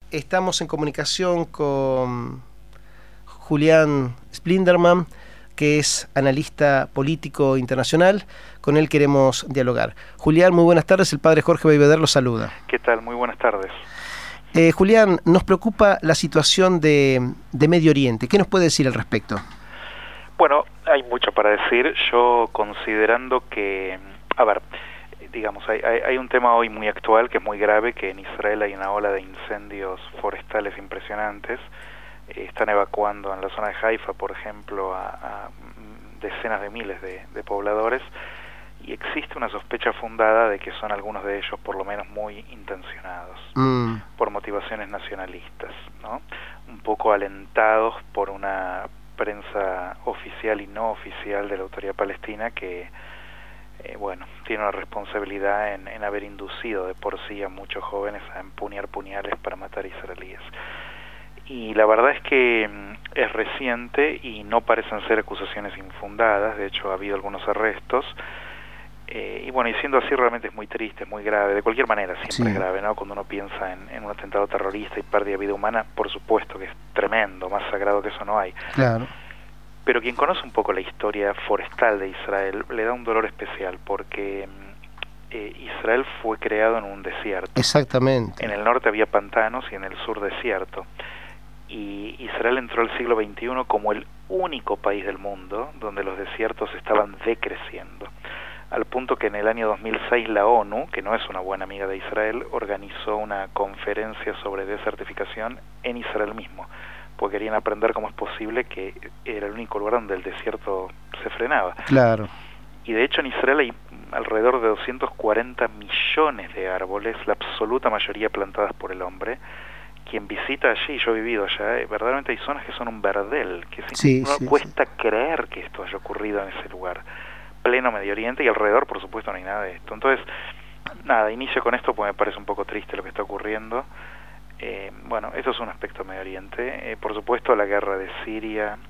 estamos en comunicación con Julián Splinderman, que es analista político internacional. Con él queremos dialogar. Julián, muy buenas tardes. El padre Jorge Belvedere lo saluda. ¿Qué tal? Muy buenas tardes. Julián, nos preocupa la situación de Medio Oriente. ¿Qué nos puede decir al respecto? Bueno, hay mucho para decir. Yo considerando que, digamos, hay un tema hoy muy actual que es muy grave, que en Israel hay una ola de incendios forestales impresionantes. Están evacuando en la zona de Haifa, por ejemplo, a decenas de miles de pobladores, y existe una sospecha fundada de que son algunos de ellos por lo menos muy intencionados por motivaciones nacionalistas, ¿no? Un poco alentados por una prensa oficial y no oficial de la Autoridad Palestina que tiene una responsabilidad en haber inducido de por sí a muchos jóvenes a empuñar puñales para matar israelíes. Y la verdad es que es reciente y no parecen ser acusaciones infundadas. De hecho ha habido algunos arrestos, y siendo así realmente es muy triste, es muy grave. De cualquier manera siempre es grave, ¿no? Cuando uno piensa en un atentado terrorista y pérdida de vida humana, por supuesto que es tremendo, más sagrado que eso no hay. Claro. Pero quien conoce un poco la historia forestal de Israel le da un dolor especial, porque Israel fue creado en un desierto. Exactamente. En el norte había pantanos y en el sur desierto. Y Israel entró al siglo XXI como el único país del mundo donde los desiertos estaban decreciendo, al punto que en el año 2006 la ONU, que no es una buena amiga de Israel, organizó una conferencia sobre desertificación en Israel mismo, porque querían aprender cómo es posible que era el único lugar donde el desierto se frenaba. Claro. Y de hecho en Israel hay alrededor de 240 millones de árboles, la absoluta mayoría plantadas por el hombre. Quien visita allí, yo he vivido allá, verdaderamente hay zonas que son un verdel, que cuesta creer que esto haya ocurrido en ese lugar, pleno Medio Oriente, y alrededor por supuesto no hay nada de esto. Entonces, inicio con esto porque me parece un poco triste lo que está ocurriendo. Eso es un aspecto de Medio Oriente. Por supuesto la guerra de Siria,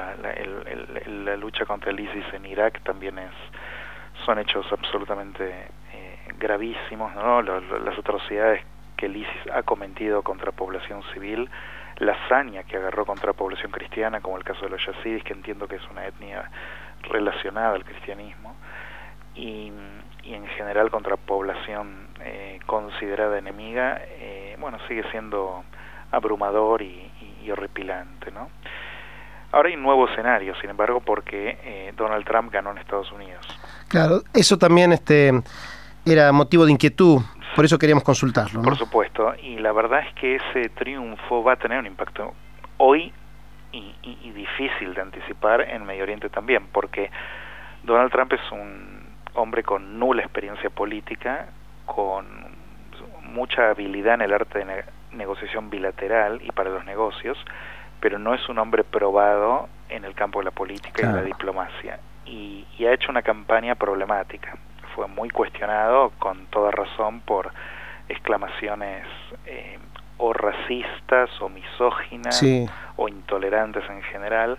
la lucha contra el ISIS en Irak también son hechos absolutamente gravísimos, ¿no? Las atrocidades que el ISIS ha cometido contra población civil, la hazaña que agarró contra población cristiana, como el caso de los yazidis, que entiendo que es una etnia relacionada al cristianismo, y en general contra población considerada enemiga, sigue siendo abrumador y horripilante, ¿no? Ahora hay un nuevo escenario, sin embargo, porque Donald Trump ganó en Estados Unidos. Claro, eso también era motivo de inquietud. Por eso queríamos consultarlo, ¿no? Por supuesto, y la verdad es que ese triunfo va a tener un impacto hoy y difícil de anticipar en Medio Oriente también, porque Donald Trump es un hombre con nula experiencia política, con mucha habilidad en el arte de negociación bilateral y para los negocios, pero no es un hombre probado en el campo de la política y la diplomacia, y ha hecho una campaña problemática. Fue muy cuestionado, con toda razón, por exclamaciones o racistas o misóginas o intolerantes en general,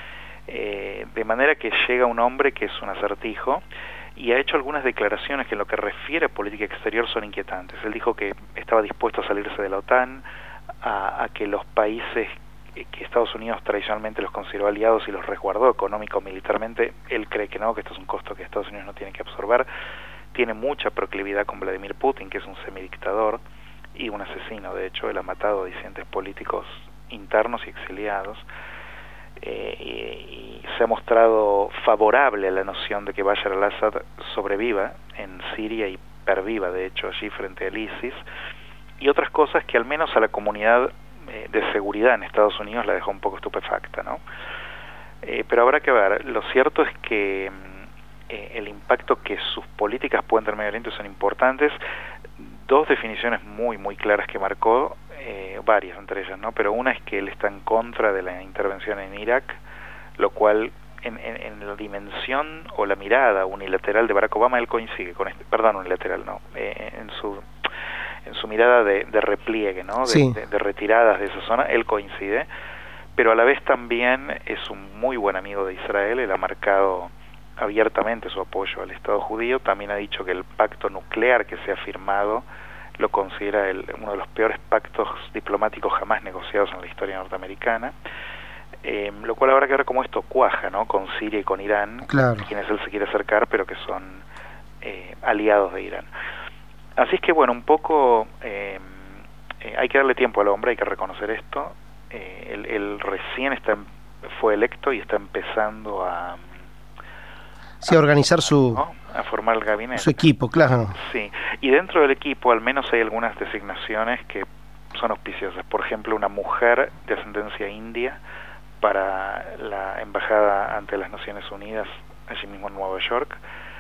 de manera que llega un hombre que es un acertijo y ha hecho algunas declaraciones que en lo que refiere a política exterior son inquietantes. Él dijo que estaba dispuesto a salirse de la OTAN, a que los países que Estados Unidos tradicionalmente los consideró aliados y los resguardó económico-militarmente, él cree que no, que esto es un costo que Estados Unidos no tiene que absorber. Tiene mucha proclividad con Vladimir Putin, que es un semidictador y un asesino. De hecho, él ha matado a disidentes políticos internos y exiliados, y se ha mostrado favorable a la noción de que Bashar al-Assad sobreviva en Siria y perviva, de hecho, allí frente al ISIS, y otras cosas que al menos a la comunidad de seguridad en Estados Unidos la dejó un poco estupefacta, ¿no? Pero habrá que ver. Lo cierto es que el impacto que sus políticas pueden tener en Medio Oriente son importantes. Dos definiciones muy muy claras que marcó, varias entre ellas, ¿no? Pero una es que él está en contra de la intervención en Irak, lo cual en la dimensión o la mirada unilateral de Barack Obama él coincide con unilateral no, en su mirada de repliegue, ¿no? De retiradas de esa zona, él coincide, pero a la vez también es un muy buen amigo de Israel. Él ha marcado abiertamente su apoyo al Estado judío, también ha dicho que el pacto nuclear que se ha firmado lo considera uno de los peores pactos diplomáticos jamás negociados en la historia norteamericana, lo cual habrá que ver cómo esto cuaja, ¿no?, con Siria y con Irán, claro, quienes él se quiere acercar, pero que son aliados de Irán. Así es que, bueno, un poco hay que darle tiempo al hombre, hay que reconocer esto. Él recién fue electo y está empezando a organizar ¿no?, a formar el gabinete. su equipo, claro. Sí, y dentro del equipo al menos hay algunas designaciones que son auspiciosas. Por ejemplo, una mujer de ascendencia india para la embajada ante las Naciones Unidas, allí mismo en Nueva York,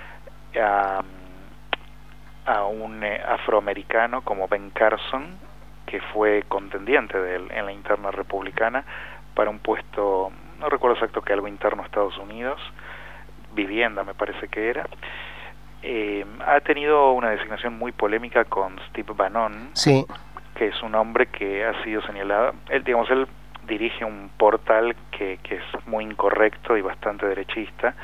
a un afroamericano como Ben Carson, que fue contendiente de él en la interna republicana para un puesto, no recuerdo exacto, que algo interno a Estados Unidos, vivienda me parece que era. Ha tenido una designación muy polémica con Steve Bannon, sí, que es un hombre que ha sido señalado, él dirige un portal que es muy incorrecto y bastante derechista,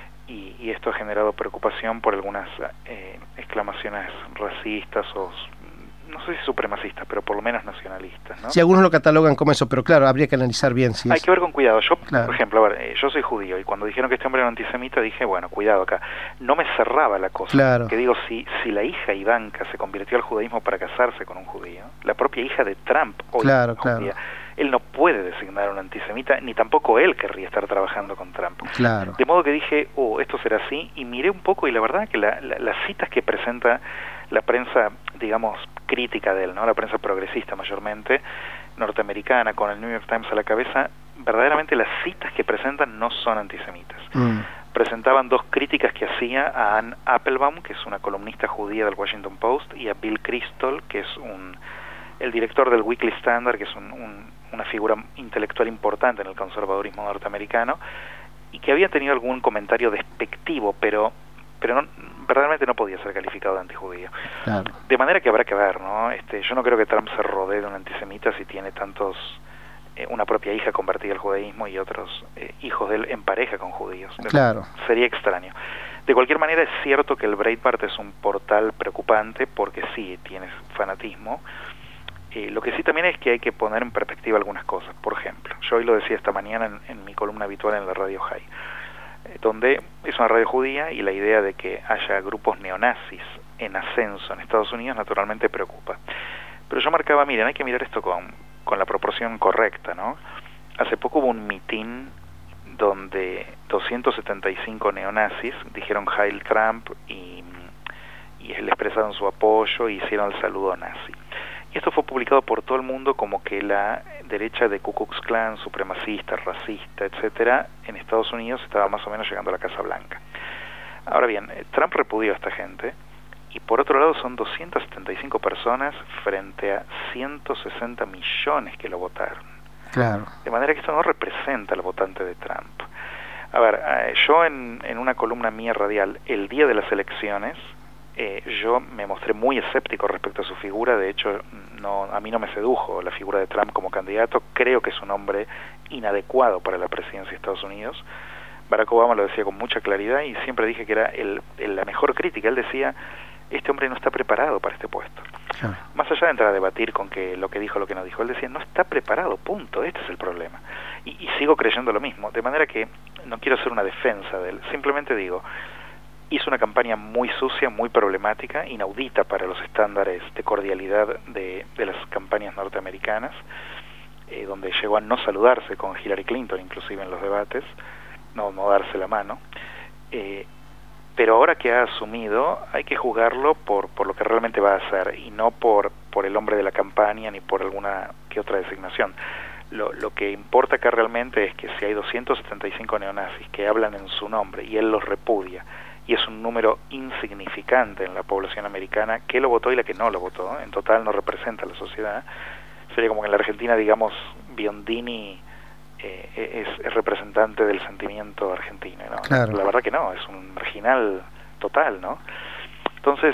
y esto ha generado preocupación por algunas exclamaciones racistas o no sé si supremacistas, pero por lo menos nacionalistas, ¿no? Sí, algunos lo catalogan como eso, pero claro, habría que analizar bien. Si hay que ver con cuidado. Yo, claro, por ejemplo, a ver, yo soy judío y cuando dijeron que este hombre era antisemita dije, bueno, cuidado acá. No me cerraba la cosa. Claro. Que digo, si la hija Ivanka se convirtió al judaísmo para casarse con un judío, la propia hija de Trump hoy claro, es judía, él no puede designar a un antisemita, ni tampoco él querría estar trabajando con Trump. Claro. De modo que dije, esto será así, y miré un poco y la verdad que las citas que presenta la prensa, digamos, crítica de él, ¿no?, la prensa progresista mayormente, norteamericana, con el New York Times a la cabeza, verdaderamente las citas que presentan no son antisemitas. Presentaban dos críticas que hacía a Ann Applebaum, que es una columnista judía del Washington Post, y a Bill Kristol, que es el director del Weekly Standard, que es una figura intelectual importante en el conservadurismo norteamericano, y que había tenido algún comentario despectivo, pero no, verdaderamente no podía ser calificado de antijudío. Claro. De manera que habrá que ver, ¿no? Yo no creo que Trump se rodee de un antisemita si tiene una propia hija convertida al judaísmo y otros hijos de él en pareja con judíos. Claro. Sería extraño. De cualquier manera es cierto que el Breitbart es un portal preocupante porque sí tiene fanatismo. Lo que sí también es que hay que poner en perspectiva algunas cosas. Por ejemplo, yo hoy lo decía esta mañana en mi columna habitual en la Radio High, donde es una radio judía y la idea de que haya grupos neonazis en ascenso en Estados Unidos naturalmente preocupa. Pero yo marcaba, miren, hay que mirar esto con la proporción correcta, ¿no? Hace poco hubo un mitin donde 275 neonazis dijeron Heil Trump y le expresaron su apoyo y hicieron el saludo nazi. Y esto fue publicado por todo el mundo como que la derecha de Ku Klux Klan, supremacista, racista, etcétera, en Estados Unidos estaba más o menos llegando a la Casa Blanca. Ahora bien, Trump repudió a esta gente, y por otro lado son 275 personas frente a 160 millones que lo votaron. Claro. De manera que esto no representa al votante de Trump. A ver, yo en una columna mía radial, el día de las elecciones, yo me mostré muy escéptico respecto a su figura. De hecho, a mí no me sedujo la figura de Trump como candidato. Creo que es un hombre inadecuado para la presidencia de Estados Unidos. Barack Obama lo decía con mucha claridad y siempre dije que era la mejor crítica. Él decía, este hombre no está preparado para este puesto. Más allá de entrar a debatir con que lo que dijo, lo que no dijo, él decía, no está preparado, punto, este es el problema. Y sigo creyendo lo mismo, de manera que no quiero hacer una defensa de él, simplemente digo, hizo una campaña muy sucia, muy problemática, inaudita para los estándares de cordialidad de las campañas norteamericanas, donde llegó a no saludarse con Hillary Clinton, inclusive en los debates, no darse la mano. Pero ahora que ha asumido, hay que juzgarlo por lo que realmente va a hacer, y no por el hombre de la campaña, ni por alguna que otra designación. Lo que importa acá realmente es que si hay 275 neonazis que hablan en su nombre, y él los repudia, y es un número insignificante en la población americana, que lo votó y la que no lo votó, en total no representa a la sociedad. Sería como que en la Argentina, digamos, Biondini es representante del sentimiento argentino, ¿no? Claro. La verdad que no, es un marginal total, ¿no? Entonces,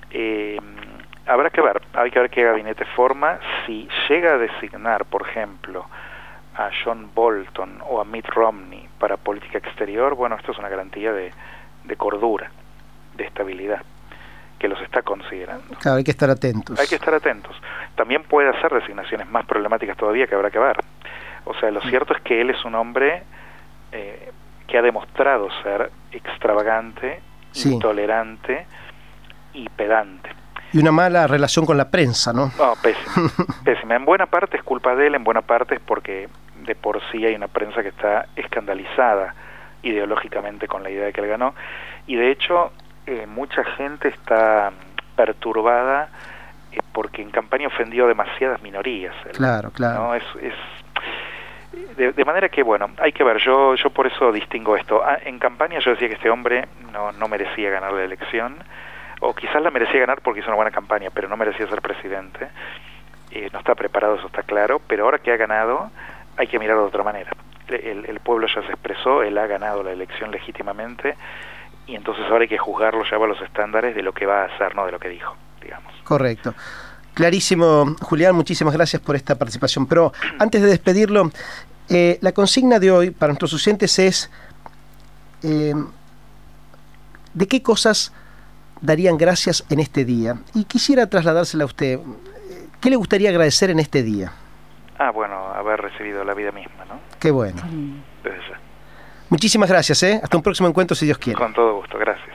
hay que ver qué gabinete forma. Si llega a designar, por ejemplo, a John Bolton o a Mitt Romney para política exterior, bueno, esto es una garantía de cordura, de estabilidad. que los está considerando. Claro, hay que estar atentos. Hay que estar atentos. También puede hacer designaciones más problemáticas todavía que habrá que ver. O sea, lo cierto es que él es un hombre que ha demostrado ser extravagante, sí, intolerante y pedante. Y una mala relación con la prensa, ¿no? No, pésima, pésima. En buena parte es culpa de él, en buena parte es porque de por sí hay una prensa que está escandalizada ideológicamente con la idea de que él ganó, y de hecho mucha gente está perturbada porque en campaña ofendió a demasiadas minorías. Claro, claro. ¿No? De manera que, bueno, hay que ver, yo por eso distingo esto. En campaña yo decía que este hombre no merecía ganar la elección, o quizás la merecía ganar porque hizo una buena campaña, pero no merecía ser presidente. No está preparado, eso está claro, pero ahora que ha ganado hay que mirarlo de otra manera. El pueblo ya se expresó, él ha ganado la elección legítimamente, y entonces ahora hay que juzgarlo ya por los estándares de lo que va a hacer, no de lo que dijo, digamos. Correcto. Clarísimo, Julián, muchísimas gracias por esta participación. Pero antes de despedirlo, la consigna de hoy para nuestros oyentes es ¿de qué cosas darían gracias en este día? Y quisiera trasladársela a usted. ¿Qué le gustaría agradecer en este día? Bueno, haber recibido la vida misma, ¿no? Qué bueno. Desde ya. Muchísimas gracias, ¿eh? Hasta un próximo encuentro, si Dios quiere. Con todo gusto, gracias.